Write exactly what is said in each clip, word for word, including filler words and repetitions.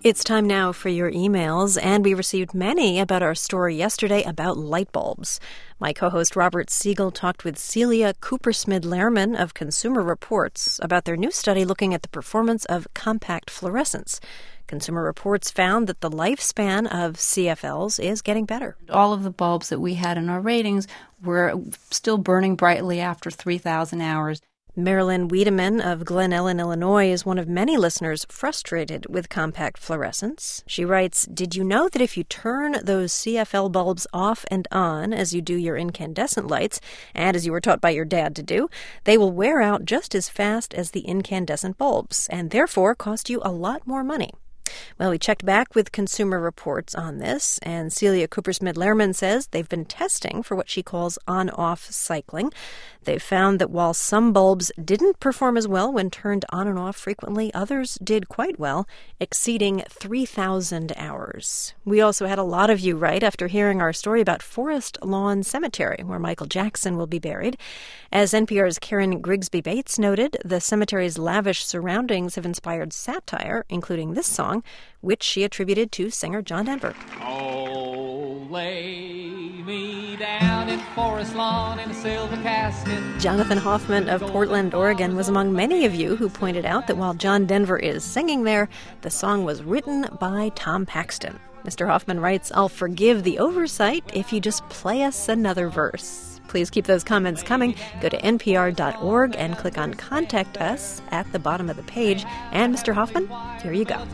It's time now for your emails, and we received many about our story yesterday about light bulbs. My co-host Robert Siegel talked with Celia Coopersmith-Lehrman of Consumer Reports about their new study looking at the performance of compact fluorescents. Consumer Reports found that the lifespan of C F Ls is getting better. All of the bulbs that we had in our ratings were still burning brightly after three thousand hours. Marilyn Wiedemann of Glen Ellyn, Illinois, is one of many listeners frustrated with compact fluorescents. She writes, "Did you know that if you turn those C F L bulbs off and on as you do your incandescent lights, and as you were taught by your dad to do, they will wear out just as fast as the incandescent bulbs, and therefore cost you a lot more money?" Well, we checked back with Consumer Reports on this, and Celia Coopersmith-Lehrman says they've been testing for what she calls on-off cycling. They've found that while some bulbs didn't perform as well when turned on and off frequently, others did quite well, exceeding three thousand hours. We also had a lot of you write after hearing our story about Forest Lawn Cemetery, where Michael Jackson will be buried. As N P R's Karen Grigsby Bates noted, the cemetery's lavish surroundings have inspired satire, including this song, which she attributed to singer John Denver. Oh, lay me down in Forest Lawn in a silver casket. Jonathan Hoffman of Portland, Oregon, was among many of you who pointed out that while John Denver is singing there, the song was written by Tom Paxton. Mister Hoffman writes, "I'll forgive the oversight if you just play us another verse." Please keep those comments coming. Go to N P R dot org and click on Contact Us at the bottom of the page. And Mister Hoffman, here you go.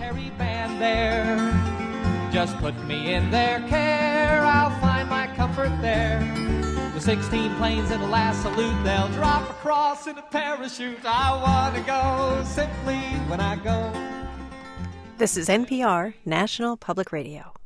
Just put me in their care, I'll find my comfort there. With sixteen planes and a last salute, they'll drop across in a parachute. I want to go simply when I go. This is N P R, National Public Radio.